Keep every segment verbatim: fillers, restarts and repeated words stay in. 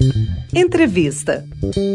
Entrevista.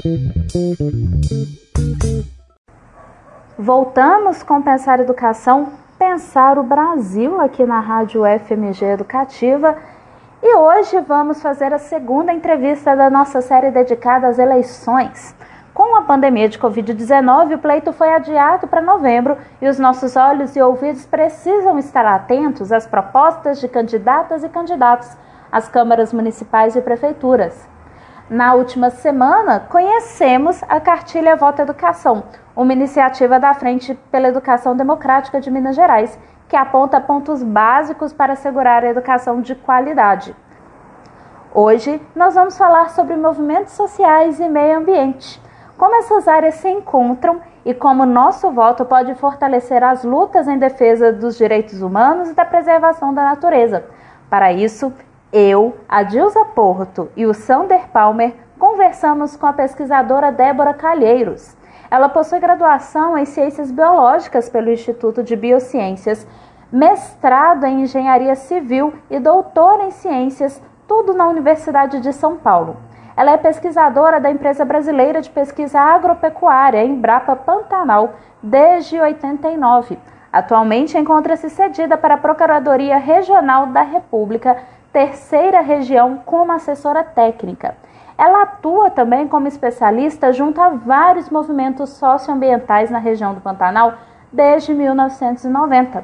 Voltamos com Pensar Educação, Pensar o Brasil aqui na Rádio F M G Educativa. E hoje vamos fazer a segunda entrevista da nossa série dedicada às eleições. Com a pandemia de covid dezenove, o pleito foi adiado para novembro e os nossos olhos e ouvidos precisam estar atentos às propostas de candidatas e candidatos às câmaras municipais e prefeituras. Na última semana, conhecemos a Cartilha Voto Educação, uma iniciativa da Frente pela Educação Democrática de Minas Gerais, que aponta pontos básicos para assegurar a educação de qualidade. Hoje, nós vamos falar sobre movimentos sociais e meio ambiente, como essas áreas se encontram e como nosso voto pode fortalecer as lutas em defesa dos direitos humanos e da preservação da natureza. Para isso, eu, a Dilza Porto e o Sander Palmer conversamos com a pesquisadora Débora Calheiros. Ela possui graduação em Ciências Biológicas pelo Instituto de Biociências, mestrado em Engenharia Civil e doutora em Ciências, tudo na Universidade de São Paulo. Ela é pesquisadora da Empresa Brasileira de Pesquisa Agropecuária, Embrapa Pantanal, desde oitenta e nove. Atualmente encontra-se cedida para a Procuradoria Regional da República, terceira região, como assessora técnica. Ela atua também como especialista junto a vários movimentos socioambientais na região do Pantanal desde mil novecentos e noventa.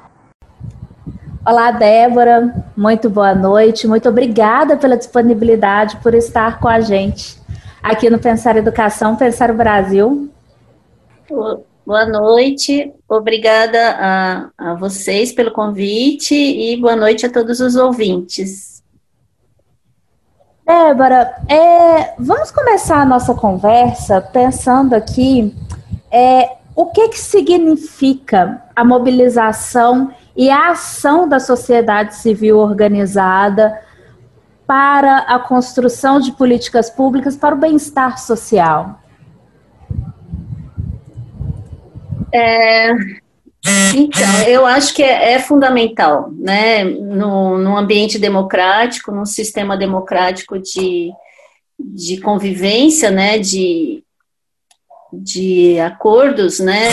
Olá, Débora, muito boa noite, muito obrigada pela disponibilidade, por estar com a gente aqui no Pensar Educação, Pensar o Brasil. Boa noite, obrigada a, a vocês pelo convite e boa noite a todos os ouvintes. Débora, é, vamos começar a nossa conversa pensando aqui é, o que, que significa a mobilização e a ação da sociedade civil organizada para a construção de políticas públicas para o bem-estar social. É, então, eu acho que é, é fundamental, né, no, num ambiente democrático, num sistema democrático de, de convivência, né, de, de acordos, né,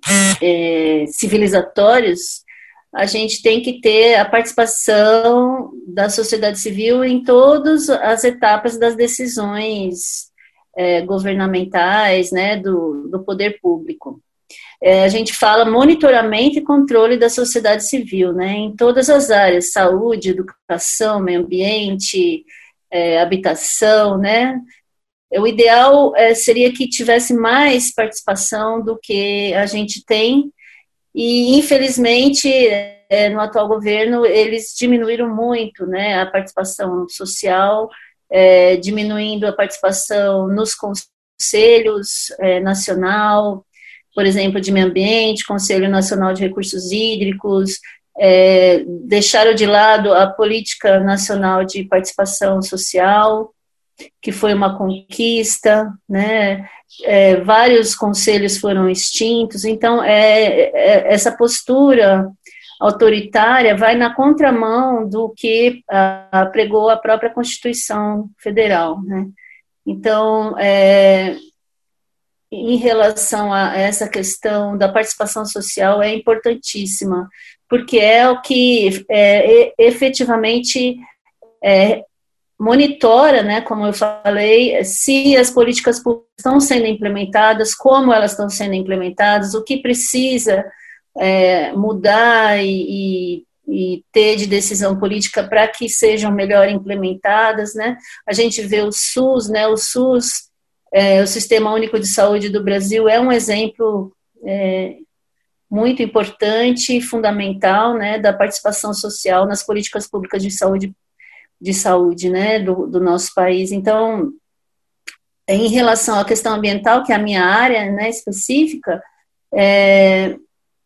é, civilizatórios. A gente tem que ter a participação da sociedade civil em todas as etapas das decisões é, governamentais, né, do, do poder público. É, a gente fala monitoramento e controle da sociedade civil, né, em todas as áreas, saúde, educação, meio ambiente, é, habitação, né. O ideal é, seria que tivesse mais participação do que a gente tem. E, infelizmente, é, no atual governo, eles diminuíram muito, né, a participação social, é, diminuindo a participação nos conselhos é, nacional, por exemplo, de meio ambiente, Conselho Nacional de Recursos Hídricos, é, deixaram de lado a Política Nacional de Participação Social, que foi uma conquista, né, é, vários conselhos foram extintos, então é, é, essa postura autoritária vai na contramão do que a, pregou a própria Constituição Federal, né. Então, é, em relação a essa questão da participação social é importantíssima, porque é o que é, efetivamente é, monitora, né, como eu falei, se as políticas públicas estão sendo implementadas, como elas estão sendo implementadas, o que precisa é, mudar e, e, e ter de decisão política para que sejam melhor implementadas, né. A gente vê o SUS, né, o SUS, é, o Sistema Único de Saúde do Brasil é um exemplo é, muito importante e fundamental, né, da participação social nas políticas públicas de saúde de saúde, né, do, do nosso país. Então, em relação à questão ambiental, que é a minha área, né, específica, é,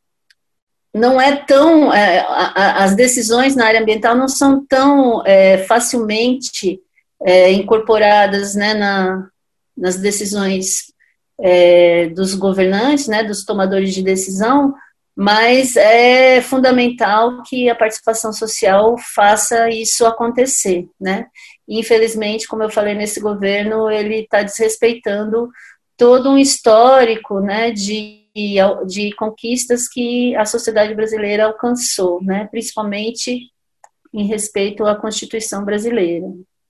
não é tão, é, a, a, as decisões na área ambiental não são tão é, facilmente é, incorporadas, né, na, nas decisões é, dos governantes, né, dos tomadores de decisão, mas é fundamental que a participação social faça isso acontecer, né? infelizmente, como eu falei, nesse governo, ele está desrespeitando todo um histórico, né, de, de conquistas que a sociedade brasileira alcançou, né, principalmente em respeito à Constituição brasileira.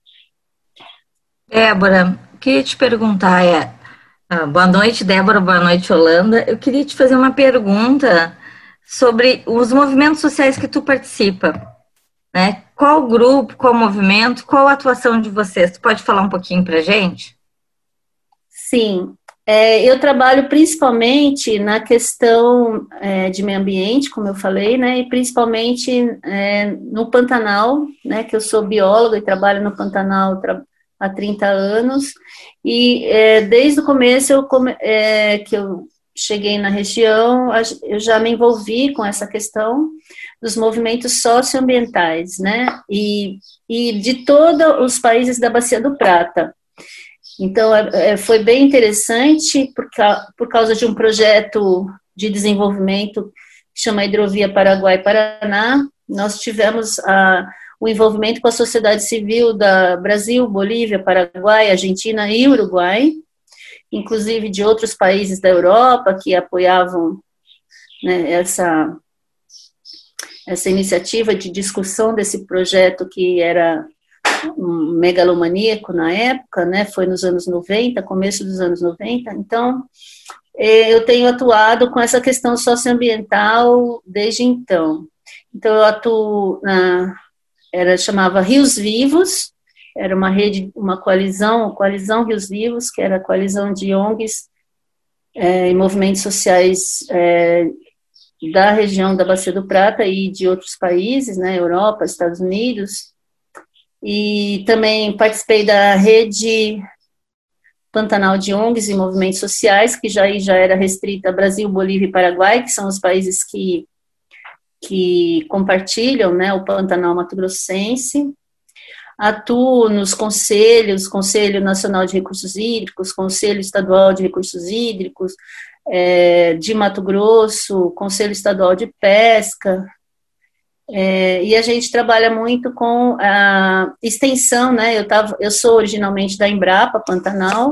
Débora, queria te perguntar, é, ah, boa noite, Débora, boa noite, Yolanda. Eu queria te fazer uma pergunta sobre os movimentos sociais que tu participa, né? Qual grupo, qual movimento, qual a atuação de vocês? Tu pode falar um pouquinho pra gente? Sim, é, eu trabalho principalmente na questão é, de meio ambiente, como eu falei, né, e principalmente é, no Pantanal, né, que eu sou bióloga e trabalho no Pantanal tra- há trinta anos, e é, desde o começo eu come, é, que eu cheguei na região, eu já me envolvi com essa questão dos movimentos socioambientais, né, e, e de todos os países da Bacia do Prata. Então, é, foi bem interessante por, por causa de um projeto de desenvolvimento que chama Hidrovia Paraguai-Paraná. Nós tivemos a, o envolvimento com a sociedade civil da Brasil, Bolívia, Paraguai, Argentina e Uruguai, inclusive de outros países da Europa que apoiavam, né, essa, essa iniciativa de discussão desse projeto que era um megalomaníaco na época, né, foi nos anos noventa, começo dos anos noventa, então eu tenho atuado com essa questão socioambiental desde então. Então eu atuo na, era, chamava Rios Vivos, era uma rede, uma coalizão, coalizão Rios Vivos, que era a coalizão de O N Gs é, e movimentos sociais é, da região da Bacia do Prata e de outros países, né, Europa, Estados Unidos. E também participei da rede Pantanal de O N Gs e movimentos sociais, que já, já era restrita a Brasil, Bolívia e Paraguai, que são os países que, que compartilham, né, o Pantanal mato-grossense. Atuo nos conselhos, Conselho Nacional de Recursos Hídricos, Conselho Estadual de Recursos Hídricos, é, de Mato Grosso, Conselho Estadual de Pesca. É, e a gente trabalha muito com a extensão, né? Eu, tava, eu sou originalmente da Embrapa, Pantanal,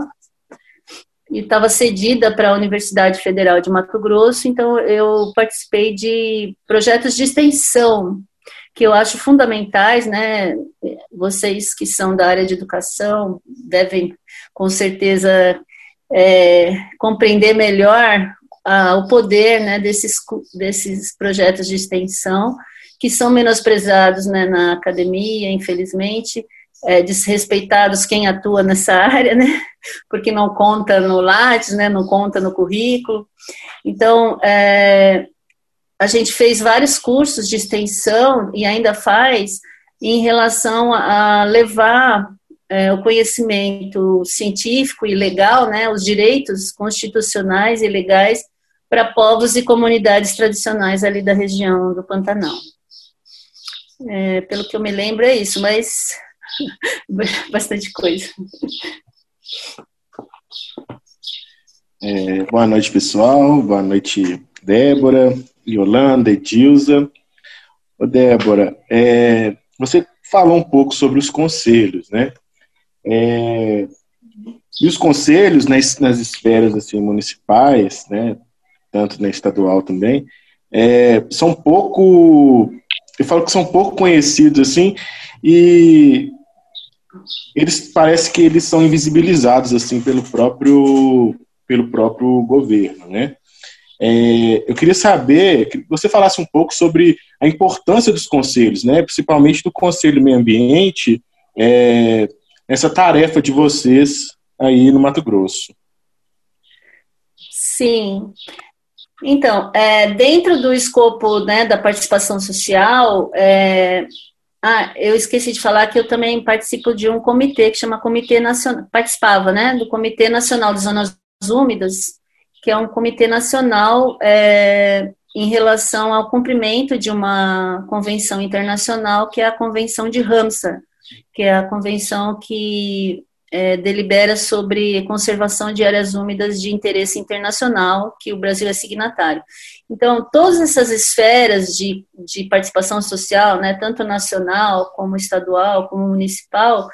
e estava cedida para a Universidade Federal de Mato Grosso, então eu participei de projetos de extensão, que eu acho fundamentais, né? Vocês que são da área de educação devem, com certeza, é, compreender melhor ah, o poder, né, desses, desses projetos de extensão, que são menosprezados, né, na academia, infelizmente, é, desrespeitados quem atua nessa área, né, porque não conta no Lattes, né, não conta no currículo. Então, é, a gente fez vários cursos de extensão, e ainda faz, em relação a levar é, o conhecimento científico e legal, né, os direitos constitucionais e legais para povos e comunidades tradicionais ali da região do Pantanal. É, pelo que eu me lembro é isso, mas bastante coisa. É, boa noite, pessoal. Boa noite, Débora, Yolanda, Edilza. Ô, Débora, é, você falou um pouco sobre os conselhos, né? É, e os conselhos nas, nas esferas assim, municipais, né, tanto na estadual também, é, são pouco... Eu falo que são pouco conhecidos, assim, e eles parece que eles são invisibilizados, assim, pelo próprio, pelo próprio governo, né? É, eu queria saber que você falasse um pouco sobre a importância dos conselhos, né? Principalmente do Conselho Meio Ambiente, é, essa tarefa de vocês aí no Mato Grosso. Sim. Então, é, dentro do escopo, né, da participação social, é, ah, eu esqueci de falar que eu também participo de um comitê que chama Comitê Nacional, participava, né, do Comitê Nacional de Zonas Úmidas, que é um comitê nacional é, em relação ao cumprimento de uma convenção internacional, que é a Convenção de Ramsar, que é a convenção que É, delibera sobre conservação de áreas úmidas de interesse internacional, que o Brasil é signatário. Então, todas essas esferas de, de participação social, né, tanto nacional, como estadual, como municipal,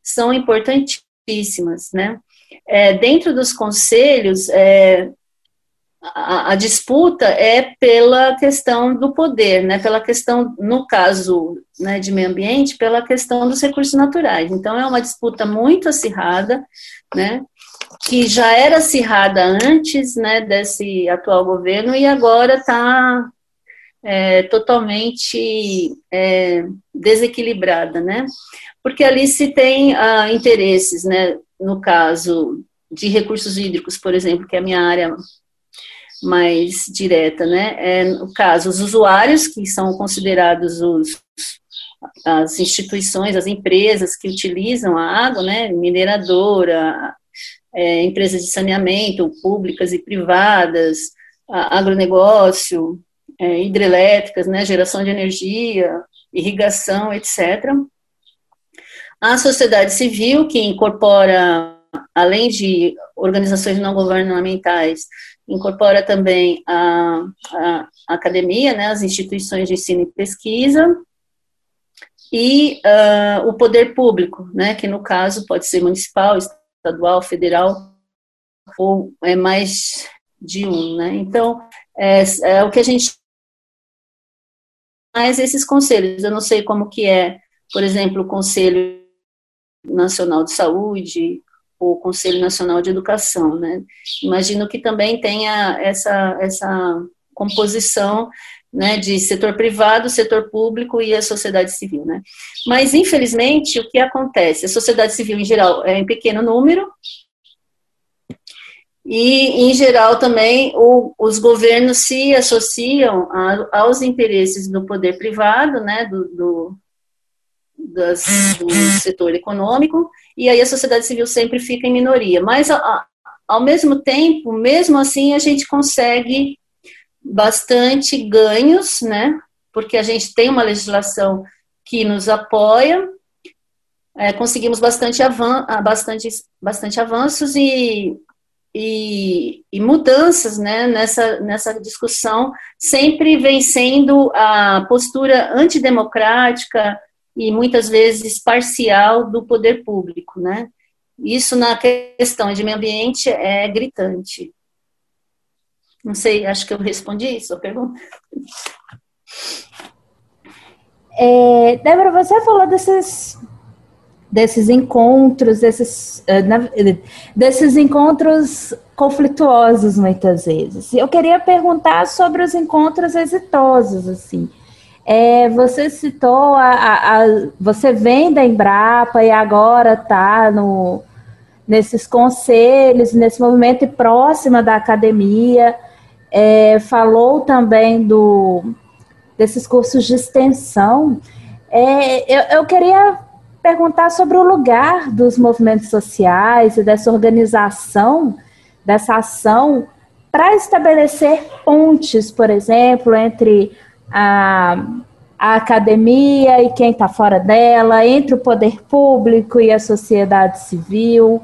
são importantíssimas, né? É, dentro dos conselhos, é, a, a disputa é pela questão do poder, né? Pela questão, no caso, né, de meio ambiente, pela questão dos recursos naturais. Então, é uma disputa muito acirrada, né? Que já era acirrada antes, né, desse atual governo e agora está é, totalmente é, desequilibrada, né? Porque ali se tem ah, interesses, né? No caso de recursos hídricos, por exemplo, que é a minha área mais direta, né? É, no caso, os usuários, que são considerados os, as instituições, as empresas que utilizam a água, né? Mineradora, é, empresas de saneamento, públicas e privadas, a, agronegócio, é, hidrelétricas, né? Geração de energia, irrigação, etcétera. A sociedade civil, que incorpora, além de organizações não governamentais, incorpora também a, a, a academia, né, as instituições de ensino e pesquisa, e uh, o poder público, né, que no caso pode ser municipal, estadual, federal, ou é mais de um, né. Então, é, é o que a gente... Mas esses conselhos, eu não sei como que é, por exemplo, o Conselho Nacional de Saúde, o Conselho Nacional de Educação, né? Imagino que também tenha essa, essa composição, né, de setor privado, setor público e a sociedade civil, né? Mas, infelizmente, o que acontece? A sociedade civil, em geral, é em pequeno número e, em geral, também o, os governos se associam a, aos interesses do poder privado, né, do, do Das, do setor econômico, e aí a sociedade civil sempre fica em minoria. Mas, a, a, ao mesmo tempo, mesmo assim, a gente consegue bastante ganhos, né? Porque a gente tem uma legislação que nos apoia, é, conseguimos bastante, avan bastante, bastante avanços e, e, e mudanças, né, nessa, nessa discussão, sempre vencendo a postura antidemocrática e muitas vezes parcial do poder público, né? Isso na questão de meio ambiente é gritante. Não sei, acho que eu respondi isso, a pergunta. É, Débora, você falou desses, desses encontros, desses, desses encontros conflituosos muitas vezes. Eu queria perguntar sobre os encontros exitosos, assim. É, você citou, a, a, a, você vem da Embrapa e agora está no, nesses conselhos, nesse movimento e próxima da academia, é, falou também do, desses cursos de extensão. É, eu, eu queria perguntar sobre o lugar dos movimentos sociais e dessa organização, dessa ação, para estabelecer pontes, por exemplo, entre A, a academia e quem está fora dela, entre o poder público e a sociedade civil.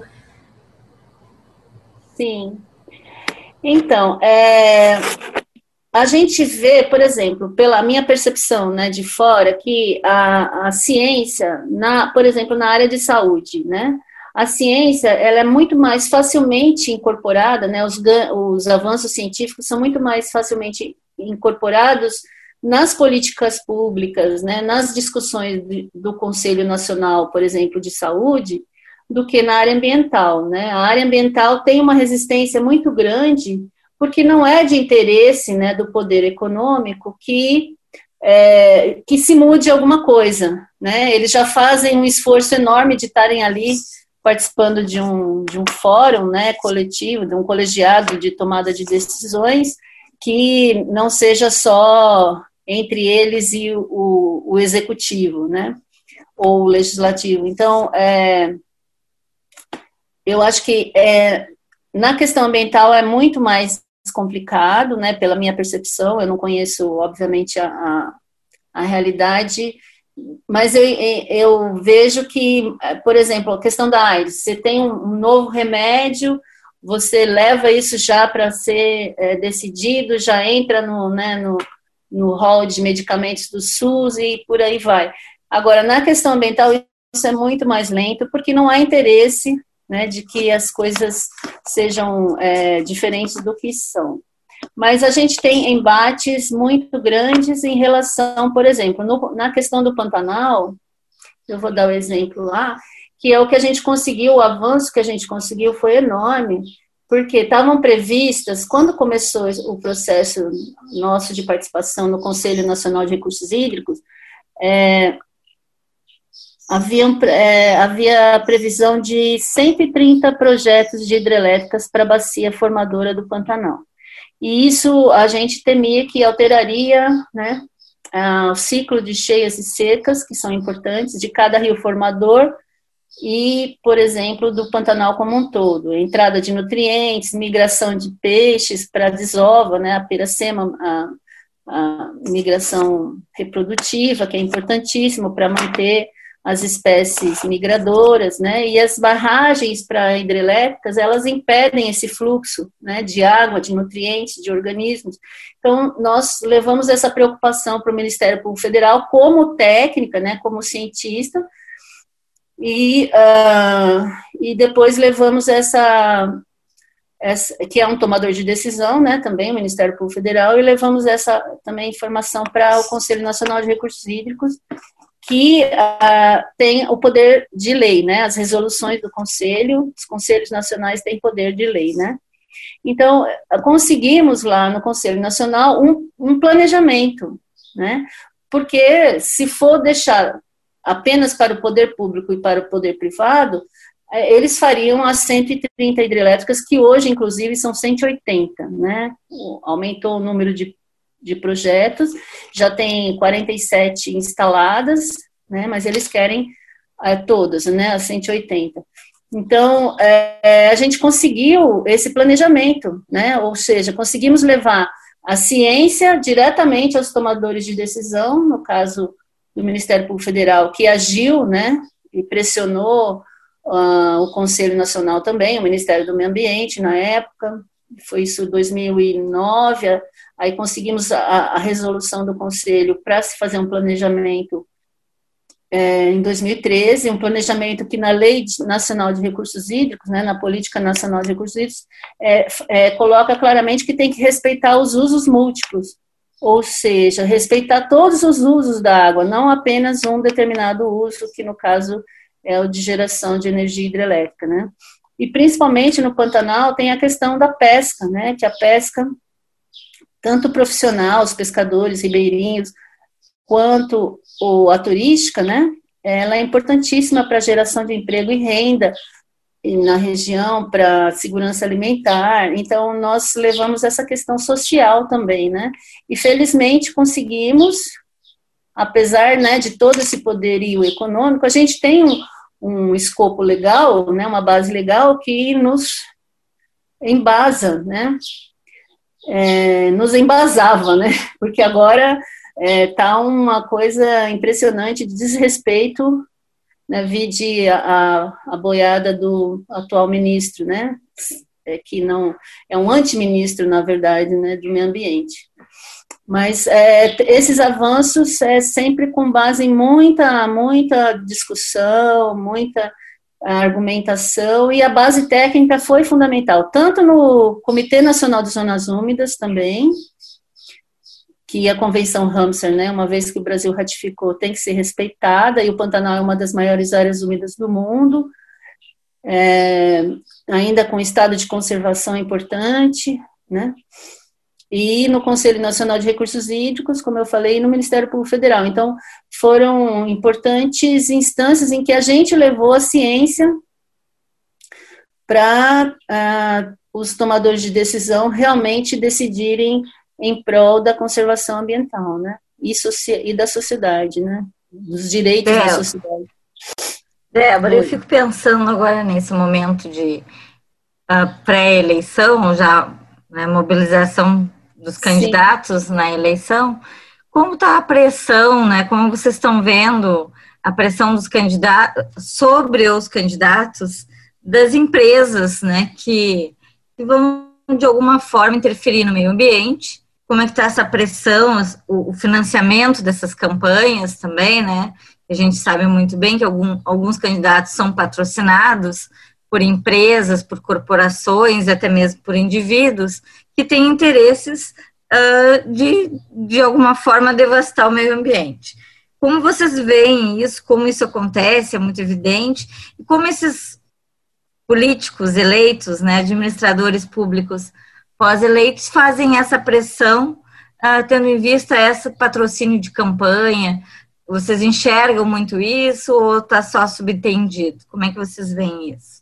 Sim. Então, é, a gente vê, por exemplo, pela minha percepção, né, de fora, que a, a ciência, na, por exemplo, na área de saúde, né, a ciência ela é muito mais facilmente incorporada, né, os, os avanços científicos são muito mais facilmente incorporados nas políticas públicas, né, nas discussões de, do Conselho Nacional, por exemplo, de Saúde, do que na área ambiental, né? A área ambiental tem uma resistência muito grande, porque não é de interesse, né, do poder econômico que, é, que se mude alguma coisa, né? Eles já fazem um esforço enorme de estarem ali participando de um, de um fórum, né, coletivo, de um colegiado de tomada de decisões, que não seja só entre eles e o, o executivo, né, ou o legislativo. Então, é, eu acho que é, na questão ambiental é muito mais complicado, né, pela minha percepção, eu não conheço, obviamente, a, a, a realidade, mas eu, eu vejo que, por exemplo, a questão da AIDS, você tem um novo remédio, você leva isso já para ser é, decidido, já entra no, né, no, no hall de medicamentos do SUS e por aí vai. Agora, na questão ambiental, é muito mais lento, porque não há interesse, né, de que as coisas sejam é, diferentes do que são. Mas a gente tem embates muito grandes em relação, por exemplo, no, na questão do Pantanal, eu vou dar o exemplo lá, que é o que a gente conseguiu, o avanço que a gente conseguiu foi enorme, porque estavam previstas, quando começou o processo nosso de participação no Conselho Nacional de Recursos Hídricos, é, havia, é, havia previsão de cento e trinta projetos de hidrelétricas para a bacia formadora do Pantanal. E isso a gente temia que alteraria, né, o ciclo de cheias e secas, que são importantes, de cada rio formador e, por exemplo, do Pantanal como um todo. Entrada de nutrientes, migração de peixes para a desova, né, a piracema, a, a migração reprodutiva, que é importantíssimo para manter as espécies migradoras, né, e as barragens para hidrelétricas, elas impedem esse fluxo, né, de água, de nutrientes, de organismos. Então, nós levamos essa preocupação para o Ministério Público Federal como técnica, né, como cientista, e, uh, e depois levamos essa, essa, que é um tomador de decisão, né, também o Ministério Público Federal, e levamos essa também informação para o Conselho Nacional de Recursos Hídricos, que uh, tem o poder de lei, né, as resoluções do Conselho, os Conselhos Nacionais têm poder de lei, né. Então, conseguimos lá no Conselho Nacional um, um planejamento, né, porque se for deixar apenas para o poder público e para o poder privado, eles fariam as cento e trinta hidrelétricas, que hoje, inclusive, são cento e oitenta, né, aumentou o número de de projetos, já tem quarenta e sete instaladas, né, mas eles querem é, todas, né, as cento e oitenta. Então, é, a gente conseguiu esse planejamento, né, ou seja, conseguimos levar a ciência diretamente aos tomadores de decisão, no caso do Ministério Público Federal, que agiu, né, e pressionou uh, o Conselho Nacional também, o Ministério do Meio Ambiente, na época, foi isso em dois mil e nove, aí conseguimos a, a resolução do Conselho para se fazer um planejamento é, em dois mil e treze, um planejamento que na Lei Nacional de Recursos Hídricos, né, na Política Nacional de Recursos Hídricos, é, é, coloca claramente que tem que respeitar os usos múltiplos, ou seja, respeitar todos os usos da água, não apenas um determinado uso, que no caso é o de geração de energia hidrelétrica, né. E principalmente no Pantanal tem a questão da pesca, né, que a pesca, tanto profissional, os pescadores ribeirinhos, quanto a turística, né, ela é importantíssima para a geração de emprego e renda na região, para segurança alimentar. Então, nós levamos essa questão social também, né, e felizmente conseguimos, apesar, né, de todo esse poderio econômico, a gente tem um um escopo legal, né, uma base legal que nos embasa, né, é, nos embasava, né, porque agora está é, uma coisa impressionante de desrespeito, né, vide a, a boiada do atual ministro, né, é, que não, é um antiministro, na verdade, né, do meio ambiente. Mas é, esses avanços é sempre com base em muita, muita discussão, muita argumentação, e a base técnica foi fundamental, tanto no Comitê Nacional de Zonas Úmidas também, que a Convenção Ramsar, né, uma vez que o Brasil ratificou, tem que ser respeitada, e o Pantanal é uma das maiores áreas úmidas do mundo, é, ainda com estado de conservação importante, né, e no Conselho Nacional de Recursos Hídricos, como eu falei, e no Ministério Público Federal. Então, foram importantes instâncias em que a gente levou a ciência para uh, os tomadores de decisão realmente decidirem em prol da conservação ambiental, né, e, e da sociedade, né, dos direitos Débora, da sociedade. Débora, eu fico pensando agora nesse momento de uh, pré-eleição, já, né, mobilização dos candidatos Sim. na eleição, como está a pressão, né, como vocês estão vendo a pressão dos candidatos, sobre os candidatos das empresas, né, que, que vão, de alguma forma, interferir no meio ambiente, como é que está essa pressão, o, o financiamento dessas campanhas também, né, A gente sabe muito bem que algum, alguns candidatos são patrocinados por empresas, por corporações, até mesmo por indivíduos que têm interesses uh, de, de alguma forma, devastar o meio ambiente. Como vocês veem isso, como isso acontece, é muito evidente, e como esses políticos eleitos, né, administradores públicos pós-eleitos, fazem essa pressão, uh, tendo em vista esse patrocínio de campanha. Vocês enxergam muito isso ou está só subentendido? Como é que vocês veem isso?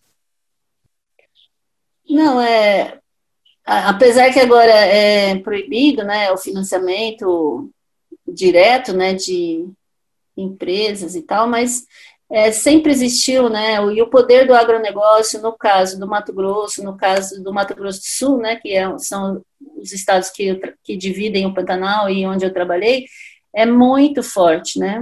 Não, é, apesar que agora é proibido, né, o financiamento direto, né, de empresas e tal, mas é, sempre existiu, né, e o poder do agronegócio, no caso do Mato Grosso, no caso do Mato Grosso do Sul, né, que é, são os estados que, que dividem o Pantanal e onde eu trabalhei, é muito forte, né,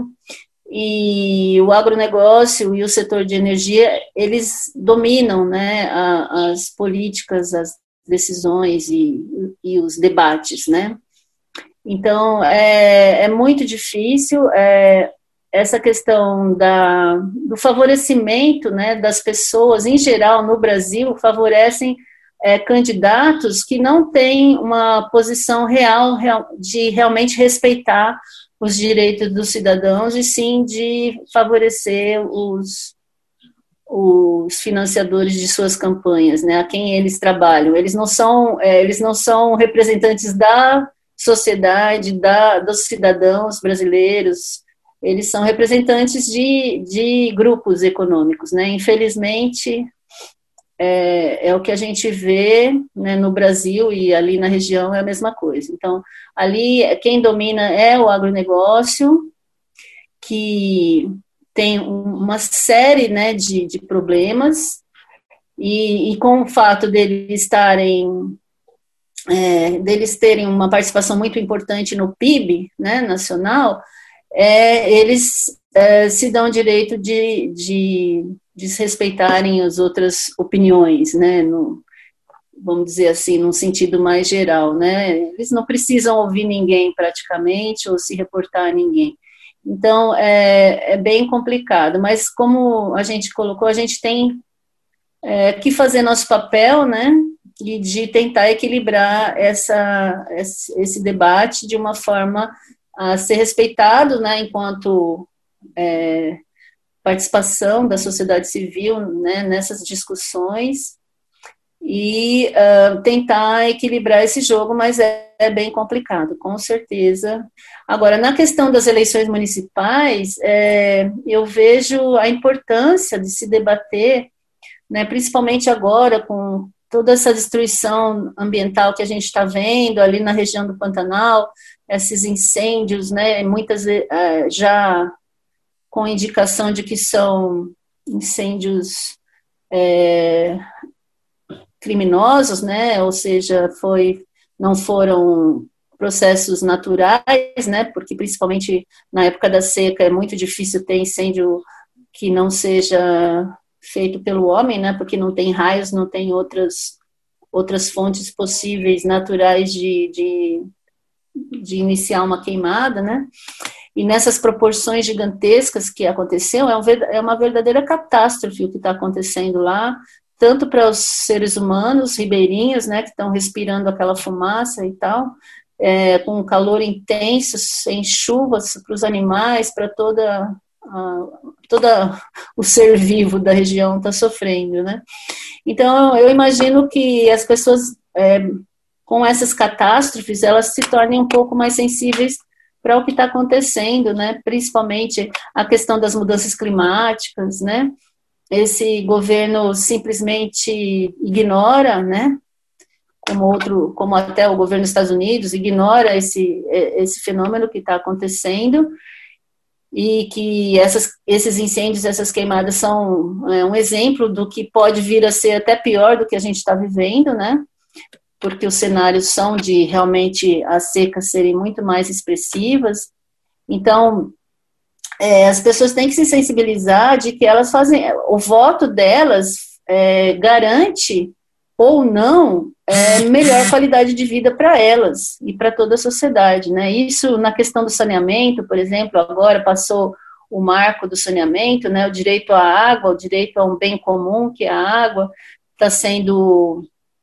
e o agronegócio e o setor de energia, eles dominam, né, a, as políticas, as decisões e, e os debates, né. Então, é, é muito difícil, é, essa questão da, do favorecimento, né, das pessoas, em geral, no Brasil, favorecem é, candidatos que não têm uma posição real, real de realmente respeitar os direitos dos cidadãos, e sim de favorecer os, os financiadores de suas campanhas, né, a quem eles trabalham. Eles não são, é, eles não são representantes da sociedade, da, dos cidadãos brasileiros, eles são representantes de, de grupos econômicos, né, infelizmente, é, é o que a gente vê, né, no Brasil, e ali na região é a mesma coisa. Então, ali, quem domina é o agronegócio, que tem uma série, né, de, de problemas, e, e com o fato deles estarem, é, deles terem uma participação muito importante no P I B, né, nacional, é, eles é, se dão o direito de, de desrespeitarem as outras opiniões, né, no, vamos dizer assim, num sentido mais geral, né, eles não precisam ouvir ninguém praticamente, ou se reportar a ninguém. Então, é, é bem complicado, mas como a gente colocou, a gente tem é, que fazer nosso papel, né, e de tentar equilibrar essa, esse debate de uma forma a ser respeitado, né, enquanto é, participação da sociedade civil, né, nessas discussões, e uh, tentar equilibrar esse jogo, mas é, é bem complicado, com certeza. Agora, na questão das eleições municipais, é, eu vejo a importância de se debater, né, principalmente agora, com toda essa destruição ambiental que a gente está vendo ali na região do Pantanal, esses incêndios, né, muitas uh, já com indicação de que são incêndios é, criminosos, né, ou seja, foi, não foram processos naturais, né, porque principalmente na época da seca é muito difícil ter incêndio que não seja feito pelo homem, né, porque não tem raios, não tem outras, outras fontes possíveis naturais de, de, de iniciar uma queimada, né, e nessas proporções gigantescas que aconteceu, é, um, é uma verdadeira catástrofe o que está acontecendo lá, tanto para os seres humanos ribeirinhos, né, que estão respirando aquela fumaça e tal, é, com calor intenso, sem chuvas, para os animais, para toda, toda o ser vivo da região está sofrendo, né. Então, eu imagino que as pessoas, é, com essas catástrofes, elas se tornem um pouco mais sensíveis para o que está acontecendo, né, principalmente a questão das mudanças climáticas, né. Esse governo simplesmente ignora, né, como outro, como até o governo dos Estados Unidos ignora esse, esse fenômeno que está acontecendo, e que essas, esses incêndios, essas queimadas são é, um exemplo do que pode vir a ser até pior do que a gente está vivendo, né, porque os cenários são de realmente as secas serem muito mais expressivas. Então, é, as pessoas têm que se sensibilizar de que elas fazem, o voto delas é, garante ou não é, melhor qualidade de vida para elas e para toda a sociedade, né? Isso na questão do saneamento, por exemplo, agora passou o marco do saneamento, né, o direito à água, o direito a um bem comum, que é a água, está sendo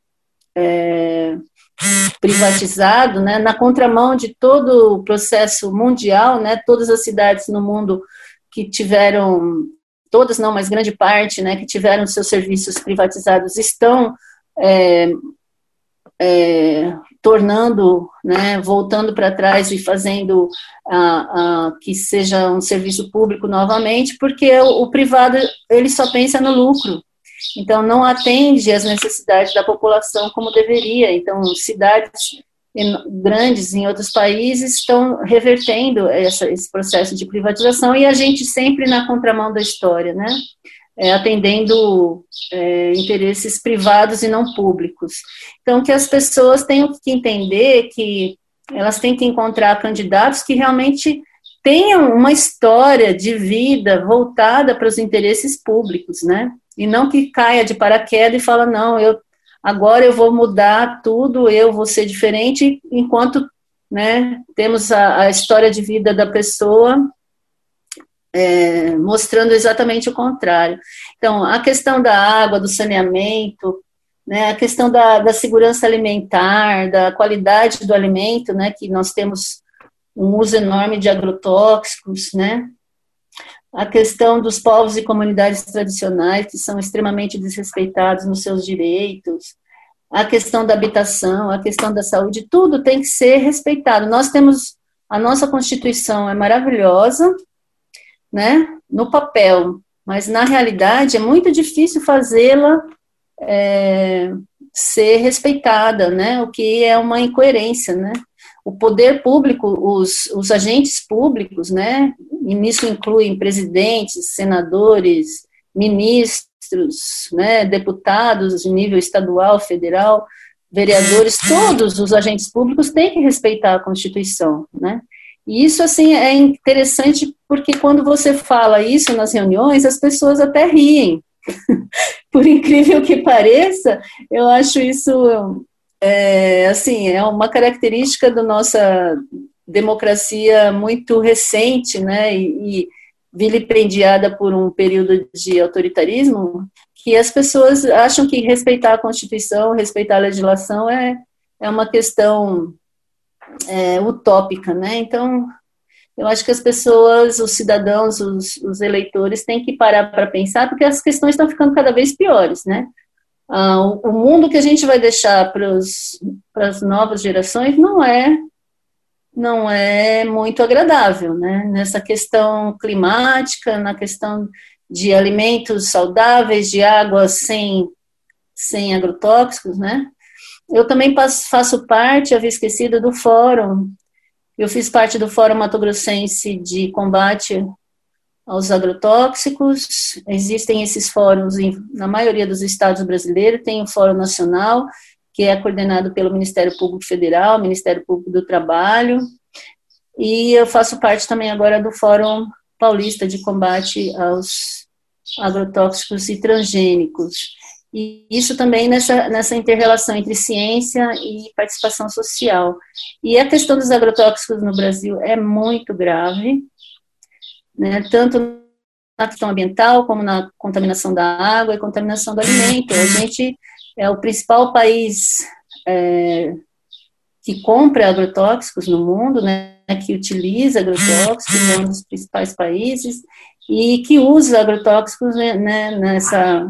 é, privatizado, né, na contramão de todo o processo mundial, né, todas as cidades no mundo que tiveram, todas não, mas grande parte, né, que tiveram seus serviços privatizados, estão é, é, tornando, né, voltando para trás e fazendo a, a, que seja um serviço público novamente, porque o, o privado, ele só pensa no lucro, então não atende às necessidades da população como deveria. Então cidades grandes em outros países estão revertendo essa, esse processo de privatização, e a gente sempre na contramão da história, né? É, atendendo é, interesses privados e não públicos. Então, que as pessoas tenham que entender que elas têm que encontrar candidatos que realmente tenham uma história de vida voltada para os interesses públicos, né? E não que caia de paraquedas e fala, não, eu, agora eu vou mudar tudo, eu vou ser diferente, enquanto, né, temos a, a história de vida da pessoa É, mostrando exatamente o contrário. Então, a questão da água, do saneamento, né, a questão da, da segurança alimentar, da qualidade do alimento, né, que nós temos um uso enorme de agrotóxicos, né, a questão dos povos e comunidades tradicionais, que são extremamente desrespeitados nos seus direitos, a questão da habitação, a questão da saúde, tudo tem que ser respeitado. Nós temos, a nossa Constituição é maravilhosa, né, no papel, mas na realidade é muito difícil fazê-la é, ser respeitada, né, o que é uma incoerência, né. O poder público, os, os agentes públicos, né, e nisso incluem presidentes, senadores, ministros, né, deputados de nível estadual, federal, vereadores, todos os agentes públicos têm que respeitar a Constituição, né. E isso, assim, é interessante porque quando você fala isso nas reuniões, as pessoas até riem. Por incrível que pareça, eu acho isso, é, assim, é uma característica da nossa democracia muito recente, né, e, e vilipendiada por um período de autoritarismo, que as pessoas acham que respeitar a Constituição, respeitar a legislação é, é uma questão É, utópica, né? Então, eu acho que as pessoas, os cidadãos, os, os eleitores têm que parar para pensar, porque as questões estão ficando cada vez piores, né? Ah, o, o mundo que a gente vai deixar para as novas gerações não é, não é muito agradável, né? Nessa questão climática, na questão de alimentos saudáveis, de água sem, sem agrotóxicos, né? Eu também faço parte, havia esquecido, do fórum. Eu fiz parte do Fórum Mato Grossense de combate aos agrotóxicos. Existem esses fóruns em, na maioria dos estados brasileiros. Tem o Fórum Nacional, que é coordenado pelo Ministério Público Federal, Ministério Público do Trabalho. E eu faço parte também agora do Fórum Paulista de combate aos agrotóxicos e transgênicos. E isso também nessa, nessa inter-relação entre ciência e participação social. E a questão dos agrotóxicos no Brasil é muito grave, né, tanto na questão ambiental, como na contaminação da água e contaminação do alimento. A gente é o principal país é, que compra agrotóxicos no mundo, né, que utiliza agrotóxicos, é um dos principais países, e que usa agrotóxicos, né, nessa...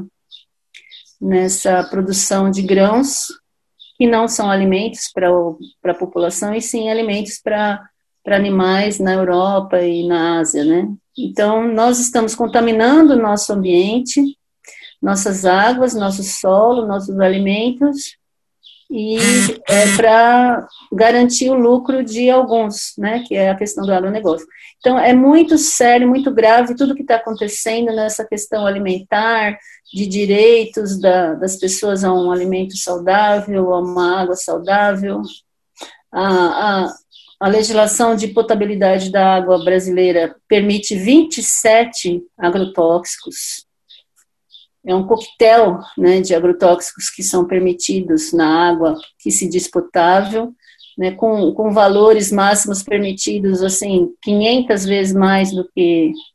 nessa produção de grãos, que não são alimentos para a população, e sim alimentos para animais na Europa e na Ásia, né? Então, nós estamos contaminando o nosso ambiente, nossas águas, nosso solo, nossos alimentos, e é para garantir o lucro de alguns, né? Que é a questão do agronegócio. Então, é muito sério, muito grave tudo que está acontecendo nessa questão alimentar, de direitos da, das pessoas a um alimento saudável, a uma água saudável. A, a, a legislação de potabilidade da água brasileira permite vinte e sete agrotóxicos. É um coquetel, né, de agrotóxicos que são permitidos na água que se diz potável, né, com, com valores máximos permitidos, assim, quinhentas vezes mais do que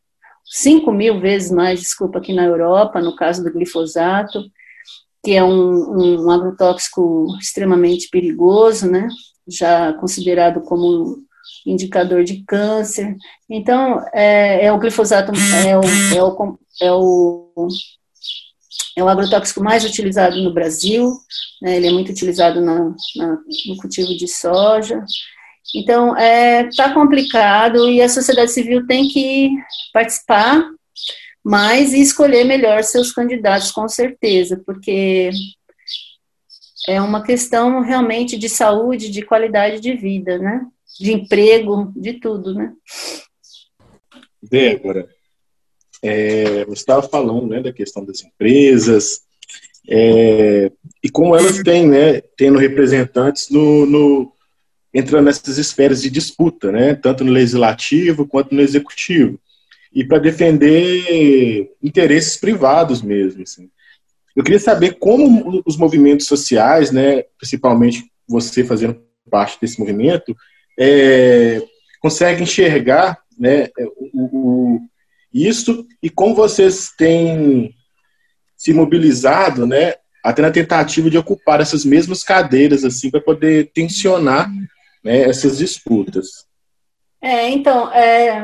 cinco mil vezes mais, desculpa, que na Europa, no caso do glifosato, que é um, um agrotóxico extremamente perigoso, né? Já considerado como indicador de câncer. Então, é, é o glifosato, é o, é, o, é, o, é o agrotóxico mais utilizado no Brasil, né? Ele é muito utilizado na, na, no cultivo de soja. Então, está é, tá complicado e a sociedade civil tem que participar mais e escolher melhor seus candidatos, com certeza, porque é uma questão realmente de saúde, de qualidade de vida, né? De emprego, de tudo, né? Débora, é, você estava falando, né, da questão das empresas, é, e como elas têm, né, tendo representantes no, no, entrando nessas esferas de disputa, né, tanto no legislativo quanto no executivo, e para defender interesses privados mesmo, assim. Eu queria saber como os movimentos sociais, né, principalmente você fazendo parte desse movimento, é, conseguem enxergar, né, o, o, isso e como vocês têm se mobilizado, né, até na tentativa de ocupar essas mesmas cadeiras, assim, para poder tensionar, né, essas disputas. É, então, é,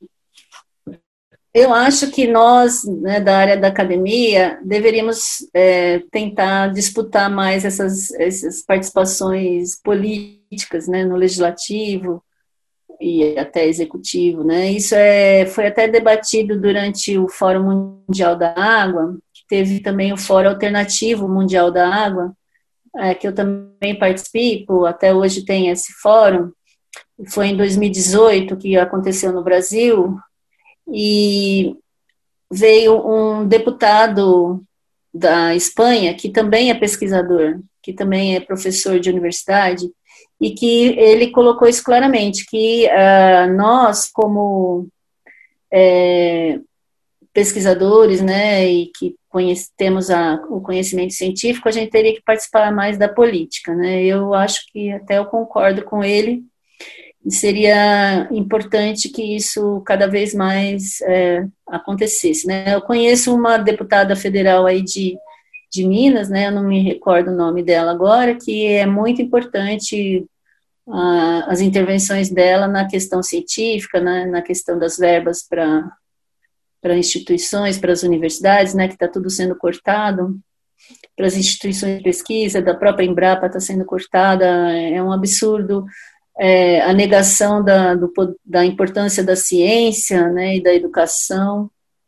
eu acho que nós, né, da área da academia, deveríamos é, tentar disputar mais essas, essas participações políticas, né, no legislativo e até executivo, né? Isso é, foi até debatido durante o Fórum Mundial da Água, que teve também o Fórum Alternativo Mundial da Água, é, que eu também participo, até hoje tem esse fórum, foi em dois mil e dezoito que aconteceu no Brasil, e veio um deputado da Espanha, que também é pesquisador, que também é professor de universidade, e que ele colocou isso claramente, que uh, nós, como é, pesquisadores, né, e que conhece, temos a, o conhecimento científico, a gente teria que participar mais da política, né? Eu acho que até eu concordo com ele, seria importante que isso cada vez mais é, acontecesse, né? Eu conheço uma deputada federal aí de, de Minas, né? Eu não me recordo o nome dela agora, que é muito importante ah, as intervenções dela na questão científica, né? Na questão das verbas para para instituições, para as universidades, né? Que está tudo sendo cortado, para as instituições de pesquisa, da própria Embrapa está sendo cortada, é um absurdo. É, a negação da, do, da importância da ciência, né, e da educação,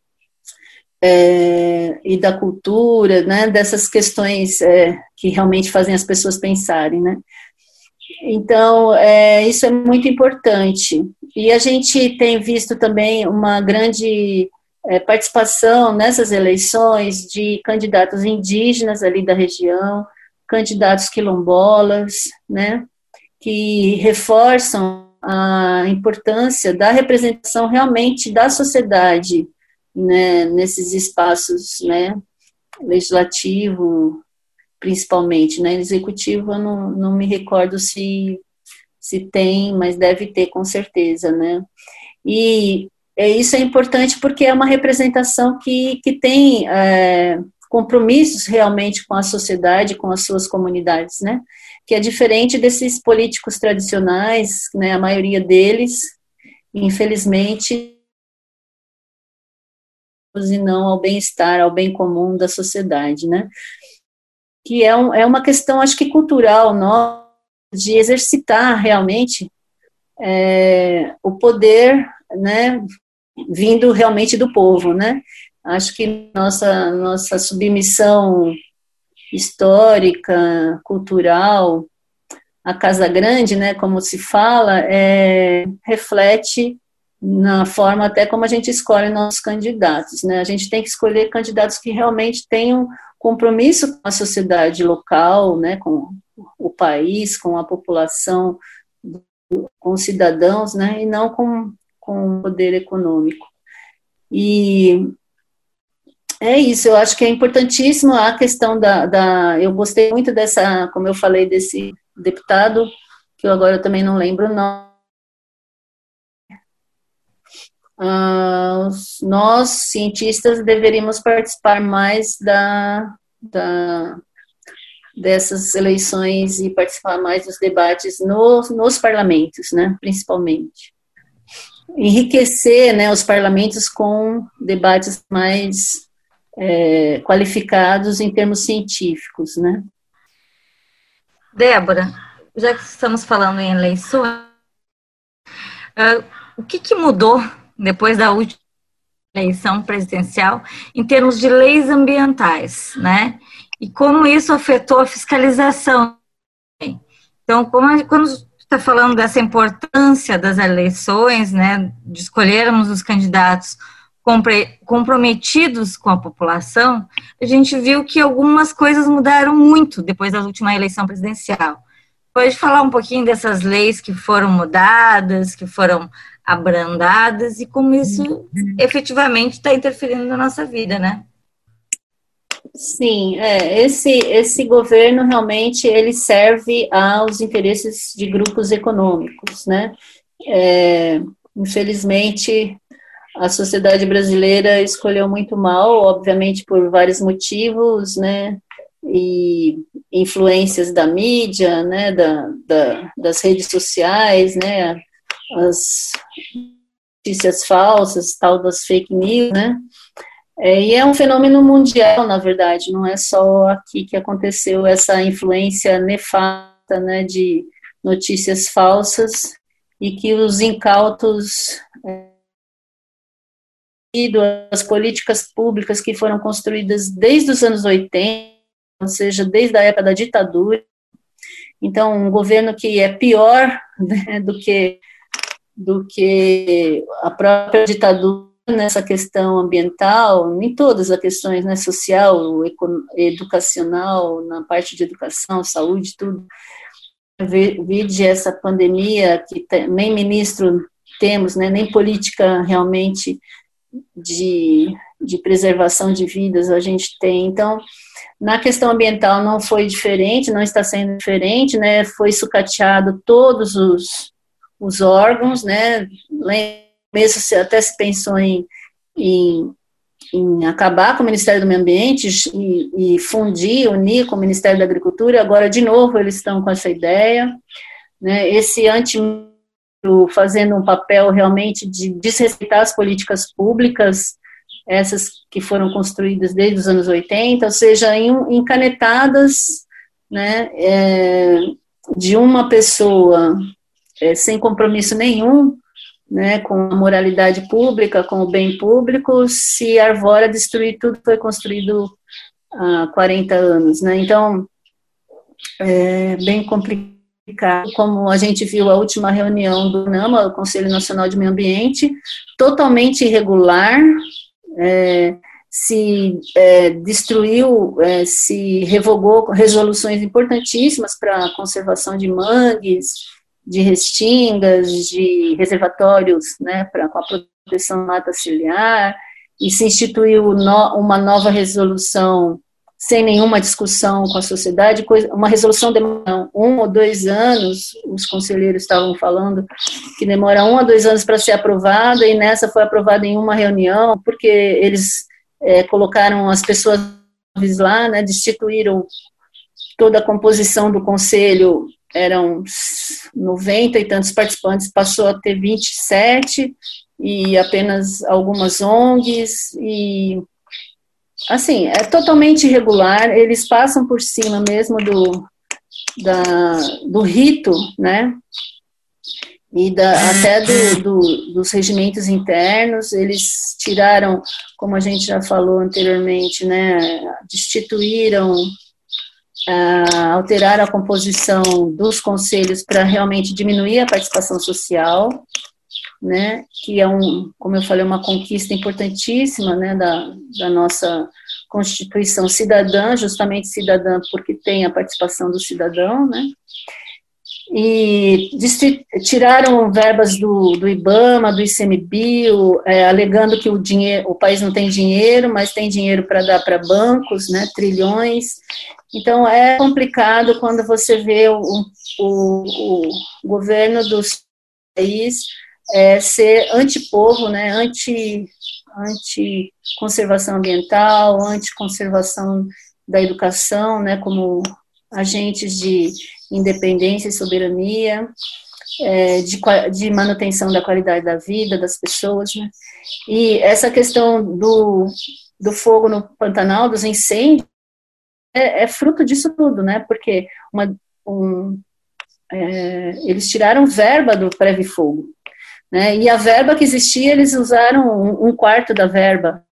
é, e da cultura, né, dessas questões é, que realmente fazem as pessoas pensarem, né. Então, é, isso é muito importante. E a gente tem visto também uma grande é, participação nessas eleições de candidatos indígenas ali da região, candidatos quilombolas, né, que reforçam a importância da representação realmente da sociedade, né, nesses espaços, né, legislativo, principalmente, né, executivo eu não, não me recordo se, se tem, mas deve ter com certeza, né, e isso é importante porque é uma representação que, que tem é, compromissos realmente com a sociedade, com as suas comunidades, né, que é diferente desses políticos tradicionais, né, a maioria deles, infelizmente, e não ao bem-estar, ao bem comum da sociedade, né, que é, um, é uma questão, acho que cultural, nossa, de exercitar realmente é, o poder, né, vindo realmente do povo, né, acho que nossa, nossa submissão histórica, cultural, a Casa Grande, né, como se fala, é, reflete na forma até como a gente escolhe nossos candidatos, né, a gente tem que escolher candidatos que realmente tenham compromisso com a sociedade local, né, com o país, com a população, com os cidadãos, né, e não com, com o poder econômico. E é isso, eu acho que é importantíssimo a questão da, da... Eu gostei muito dessa, como eu falei, desse deputado, que eu agora também não lembro o nome, uh, nós, cientistas, deveríamos participar mais da, da, dessas eleições e participar mais dos debates nos, nos parlamentos, né, principalmente. Enriquecer, né, os parlamentos com debates mais é, qualificados em termos científicos, né. Débora, já que estamos falando em eleições, uh, o que, que mudou depois da última eleição presidencial em termos de leis ambientais, né? E como isso afetou a fiscalização? Então, como, quando está falando dessa importância das eleições, né, de escolhermos os candidatos comprometidos com a população, a gente viu que algumas coisas mudaram muito depois da última eleição presidencial. Pode falar um pouquinho dessas leis que foram mudadas, que foram abrandadas e como isso efetivamente está interferindo na nossa vida, né? Sim, é, esse, esse governo realmente ele serve aos interesses de grupos econômicos, né? É, infelizmente, a sociedade brasileira escolheu muito mal, obviamente por vários motivos, né, e influências da mídia, né, da, da, das redes sociais, né, as notícias falsas, tal das fake news, né, é, e é um fenômeno mundial, na verdade, não é só aqui que aconteceu essa influência nefasta, né, de notícias falsas e que os incautos é, as políticas públicas que foram construídas desde os anos oitenta, ou seja, desde a época da ditadura. Então, um governo que é pior, né, do que, do que a própria ditadura nessa questão ambiental, em todas as questões, né, social, educacional, na parte de educação, saúde, tudo. Vide essa pandemia, que nem ministro temos, né, nem política realmente De, de preservação de vidas a gente tem. Então, na questão ambiental não foi diferente, não está sendo diferente, né, foi sucateado todos os, os órgãos, né, mesmo se até se pensou em, em, em acabar com o Ministério do Meio Ambiente e, e fundir, unir com o Ministério da Agricultura, agora de novo eles estão com essa ideia, né, esse anti fazendo um papel realmente de desrespeitar as políticas públicas, essas que foram construídas desde os anos oitenta, ou seja, encanetadas, né, é, de uma pessoa é, sem compromisso nenhum, né, com a moralidade pública, com o bem público, se arvora destruir tudo que foi construído há quarenta anos, né, então, é bem complicado. Como a gente viu a última reunião do NAMA, o Conselho Nacional de Meio Ambiente, totalmente irregular, é, se é, destruiu, é, se revogou resoluções importantíssimas para a conservação de mangues, de restingas, de reservatórios, né, para com a proteção da mata ciliar, e se instituiu no, uma nova resolução sem nenhuma discussão com a sociedade, uma resolução demora um ou dois anos, os conselheiros estavam falando que demora um a dois anos para ser aprovada, e nessa foi aprovada em uma reunião, porque eles é, colocaram as pessoas lá, né, destituíram toda a composição do conselho, eram noventa e tantos participantes, passou a ter vinte e sete, e apenas algumas O N Gs, e assim, é totalmente irregular, eles passam por cima mesmo do, da, do rito, né, e da, até do, do, dos regimentos internos, eles tiraram, como a gente já falou anteriormente, né, destituíram, uh, alteraram a composição dos conselhos para realmente diminuir a participação social, né, que é, um, como eu falei, uma conquista importantíssima, né, da, da nossa Constituição cidadã, justamente cidadã porque tem a participação do cidadão, né, e tiraram verbas do, do IBAMA, do ICMBio, é, alegando que o, dinheiro, o país não tem dinheiro, mas tem dinheiro para dar para bancos, né, trilhões. Então, é complicado quando você vê o, o, o governo do país é, ser antipovo, né, anti, anti-conservação ambiental, anti-conservação da educação, né, como agentes de independência e soberania, é, de, de manutenção da qualidade da vida das pessoas, né? E essa questão do, do fogo no Pantanal, dos incêndios, é, é fruto disso tudo, né? Porque uma, um, é, eles tiraram verba do Previfogo, né? E a verba que existia, eles usaram um, um quarto da verba.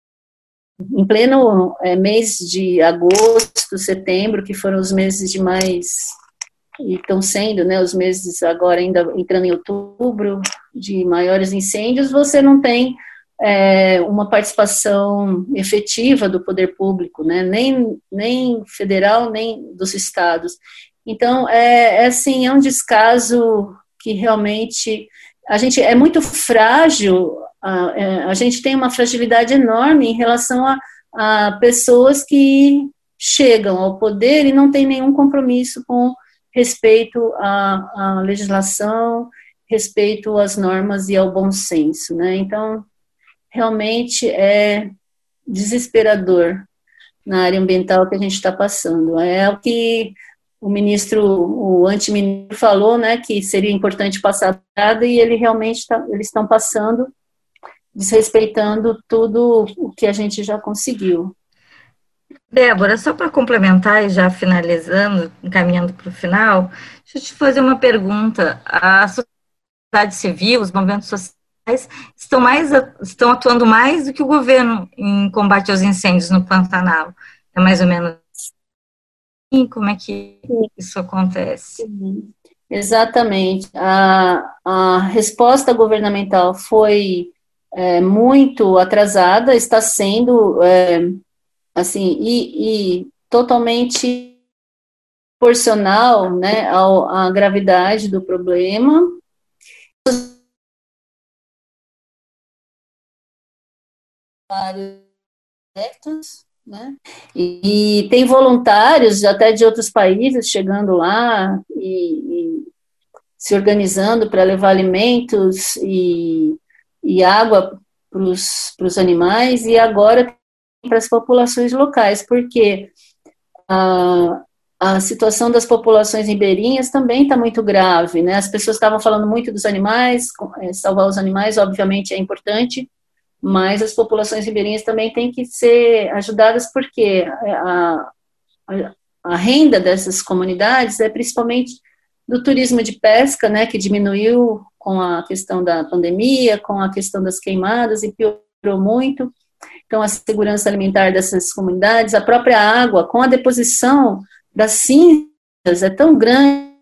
Em pleno é, mês de agosto, setembro, que foram os meses de mais... e estão sendo, né, os meses agora ainda entrando em outubro, de maiores incêndios, você não tem é, uma participação efetiva do poder público, né, nem, nem federal, nem dos estados. Então, é, é, assim, é um descaso que realmente... A gente é muito frágil, a, é, a gente tem uma fragilidade enorme em relação a, a pessoas que chegam ao poder e não têm nenhum compromisso com respeito à, à legislação, respeito às normas e ao bom senso, né? Então, realmente é desesperador na área ambiental que a gente está passando. É o que o ministro, o antiministro falou, né, que seria importante passar nada, e ele realmente tá, eles estão passando, desrespeitando tudo o que a gente já conseguiu. Débora, só para complementar e já finalizando, encaminhando para o final, deixa eu te fazer uma pergunta. A sociedade civil, os movimentos sociais, estão, mais, estão atuando mais do que o governo em combate aos incêndios no Pantanal. É mais ou menos assim? Como é que isso acontece? Exatamente. A, a resposta governamental foi é, muito atrasada, está sendo... É, assim, e, e totalmente proporcional, né, ao, à gravidade do problema. Né, e, e tem voluntários até de outros países chegando lá e, e se organizando para levar alimentos e, e água para os animais, e agora para as populações locais, porque a, a situação das populações ribeirinhas também está muito grave, né? As pessoas estavam falando muito dos animais, salvar os animais, obviamente, é importante, mas as populações ribeirinhas também têm que ser ajudadas, porque a, a, a renda dessas comunidades é principalmente do turismo de pesca, né, que diminuiu com a questão da pandemia, com a questão das queimadas, e piorou muito. Então, a segurança alimentar dessas comunidades, a própria água, com a deposição das cinzas, é tão grande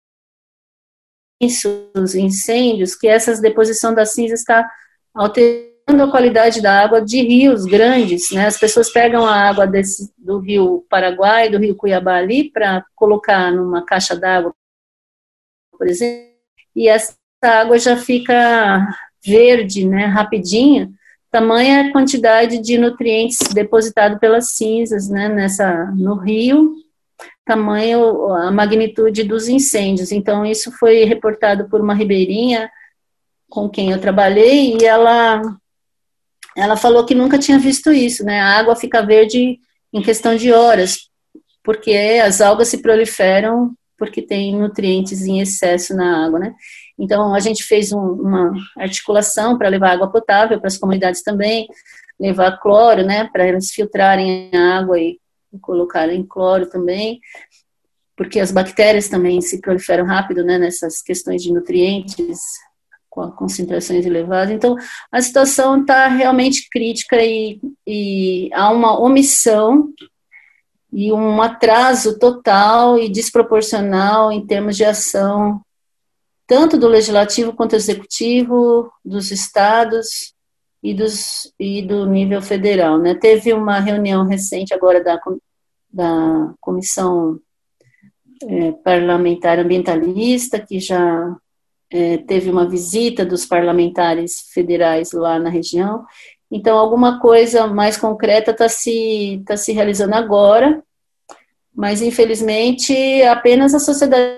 os incêndios, que essa deposição das cinzas está alterando a qualidade da água de rios grandes, né? As pessoas pegam a água desse, do rio Paraguai, do rio Cuiabá ali, para colocar numa caixa d'água, por exemplo, e essa água já fica verde, né, rapidinho, tamanha quantidade de nutrientes depositado pelas cinzas, né, nessa, no rio, tamanho a magnitude dos incêndios. Então, isso foi reportado por uma ribeirinha com quem eu trabalhei, e ela, ela falou que nunca tinha visto isso, né, a água fica verde em questão de horas, porque as algas se proliferam porque tem nutrientes em excesso na água, né? Então, a gente fez um, uma articulação para levar água potável para as comunidades também, levar cloro, né, para eles filtrarem a água e, e colocarem cloro também, porque as bactérias também se proliferam rápido, né, nessas questões de nutrientes, com concentrações elevadas. Então, a situação está realmente crítica e, e há uma omissão e um atraso total e desproporcional em termos de ação, tanto do legislativo quanto do executivo, dos estados e, dos, e do nível federal, né? Teve uma reunião recente agora da, da Comissão é, Parlamentar Ambientalista, que já é, teve uma visita dos parlamentares federais lá na região. Então, alguma coisa mais concreta está se, tá se realizando agora, mas, infelizmente, apenas a sociedade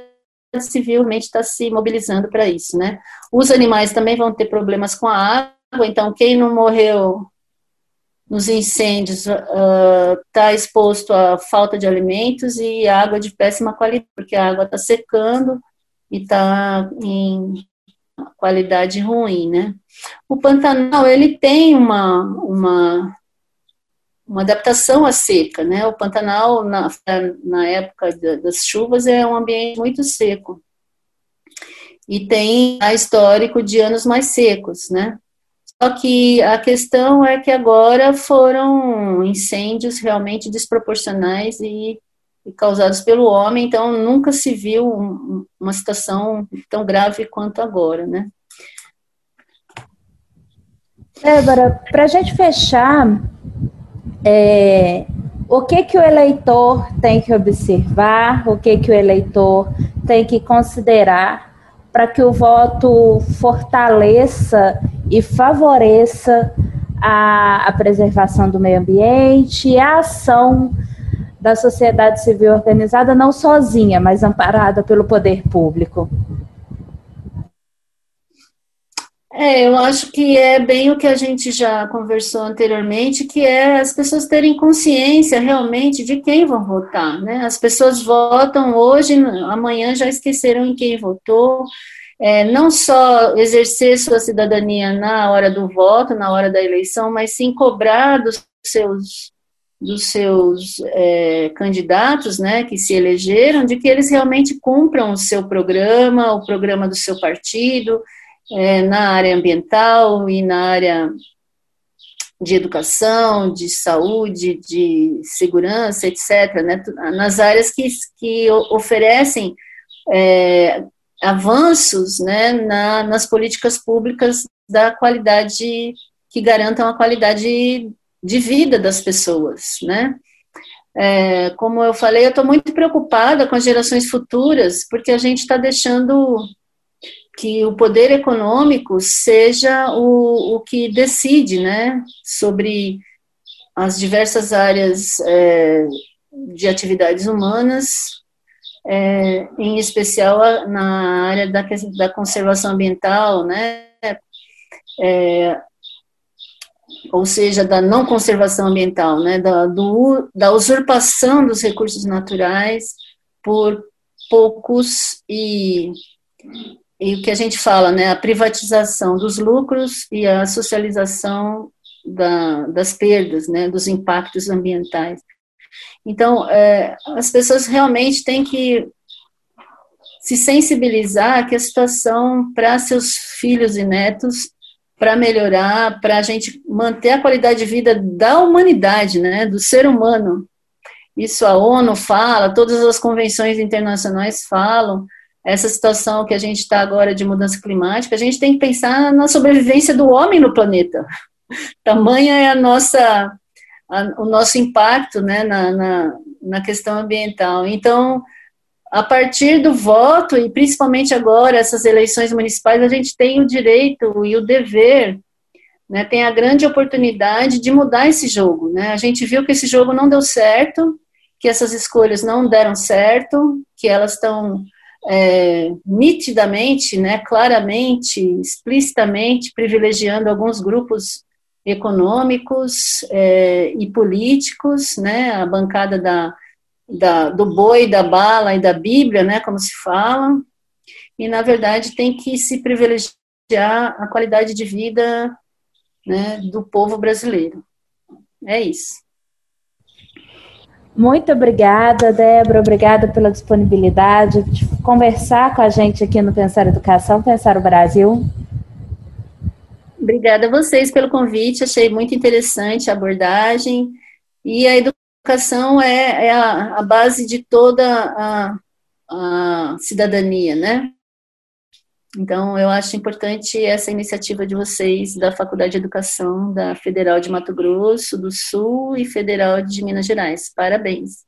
civil realmente está se mobilizando para isso, né? Os animais também vão ter problemas com a água, então quem não morreu nos incêndios está uh, exposto à falta de alimentos e água de péssima qualidade, porque a água está secando e está em qualidade ruim, né? O Pantanal, ele tem uma, uma, uma adaptação à seca, né? O Pantanal, na, na época das chuvas, é um ambiente muito seco. E tem a histórico de anos mais secos, né? Só que a questão é que agora foram incêndios realmente desproporcionais e, e causados pelo homem, então nunca se viu um, uma situação tão grave quanto agora, né? Débora, para a gente fechar, é, o que que o eleitor tem que observar, o que que o eleitor tem que considerar para que o voto fortaleça e favoreça a, a preservação do meio ambiente e a ação da sociedade civil organizada, não sozinha, mas amparada pelo poder público? É, eu acho que é bem o que a gente já conversou anteriormente, que é as pessoas terem consciência realmente de quem vão votar, né? As pessoas votam hoje, amanhã já esqueceram em quem votou. É, não só exercer sua cidadania na hora do voto, na hora da eleição, mas sim cobrar dos seus, dos seus é, candidatos, né, que se elegeram, de que eles realmente cumpram o seu programa, o programa do seu partido, é, na área ambiental e na área de educação, de saúde, de segurança, etcétera, né, nas áreas que, que oferecem é, avanços, né, na, nas políticas públicas da qualidade, que garantam a qualidade de vida das pessoas, né. É, como eu falei, eu estou muito preocupada com as gerações futuras, porque a gente está deixando que o poder econômico seja o, o que decide, né, sobre as diversas áreas é, de atividades humanas, É, em especial na área da, da conservação ambiental, né? É, ou seja, da não conservação ambiental, né? Da, do, da usurpação dos recursos naturais por poucos e, e o que a gente fala, né? A privatização dos lucros e a socialização da, das perdas, né? Dos impactos ambientais. Então, é, as pessoas realmente têm que se sensibilizar que a situação para seus filhos e netos, para melhorar, para a gente manter a qualidade de vida da humanidade, né, do ser humano. Isso a ONU fala, todas as convenções internacionais falam, essa situação que a gente está agora de mudança climática, a gente tem que pensar na sobrevivência do homem no planeta. Tamanha é a nossa... o nosso impacto, né, na, na, na questão ambiental. Então, a partir do voto, e principalmente agora, essas eleições municipais, a gente tem o direito e o dever, né, tem a grande oportunidade de mudar esse jogo, né? A gente viu que esse jogo não deu certo, que essas escolhas não deram certo, que elas estão é, nitidamente, né, claramente, explicitamente privilegiando alguns grupos econômicos é, e políticos, né, a bancada da, da, do boi, da bala e da Bíblia, né, como se fala, e, na verdade, tem que se privilegiar a qualidade de vida, né, do povo brasileiro. É isso. Muito obrigada, Débora, obrigada pela disponibilidade de conversar com a gente aqui no Pensar Educação, Pensar o Brasil. Obrigada a vocês pelo convite, achei muito interessante a abordagem, e a educação é, é a, a base de toda a, a cidadania, né? Então, eu acho importante essa iniciativa de vocês da Faculdade de Educação da Federal de Mato Grosso do Sul e Federal de Minas Gerais. Parabéns.